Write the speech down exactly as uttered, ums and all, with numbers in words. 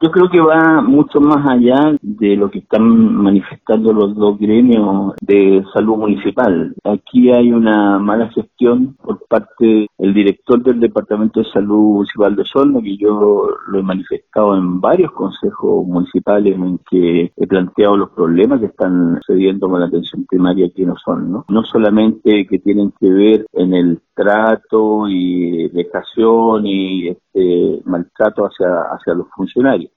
Yo creo que va mucho más allá de lo que están manifestando los dos gremios de salud municipal. Aquí hay una mala gestión por parte del director del Departamento de Salud Municipal de Osorno, que yo lo he manifestado en varios consejos municipales en que he planteado los problemas que están sucediendo con la atención primaria aquí en Osorno. No solamente que tienen que ver en el trato y vejación y este maltrato hacia, hacia los funcionarios,